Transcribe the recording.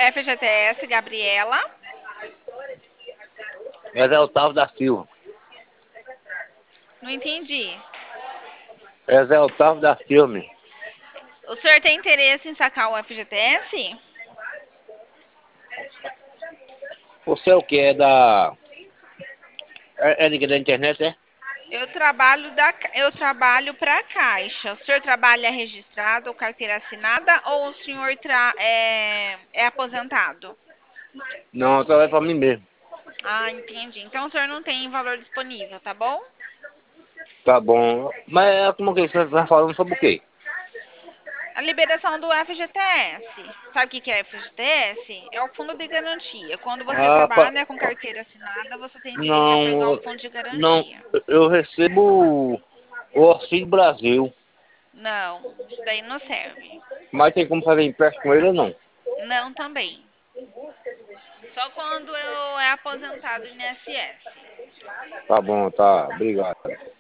FGTS, Gabriela. José Otávio da Silva. Não entendi. José Otávio da Silva. O senhor tem interesse em sacar o FGTS? Você é o que? É da... É ninguém da internet, é? Eu trabalho para a Caixa. O senhor trabalha registrado ou carteira assinada ou o senhor é aposentado? Não, eu trabalho pra mim mesmo. Ah, entendi. Então o senhor não tem valor disponível, tá bom? Tá bom. Mas como que você tá falando sobre o quê? A liberação do FGTS. Sabe o que é FGTS? É o fundo de garantia. Quando você Ah, trabalha com carteira assinada, você tem direito a pegar o não, fundo de não, garantia. eu recebo o Auxílio Brasil, Não, isso daí não serve. mas tem como fazer empréstimo com ele ou não? Não também. Só quando eu é aposentado do INSS. Tá bom, tá, obrigado.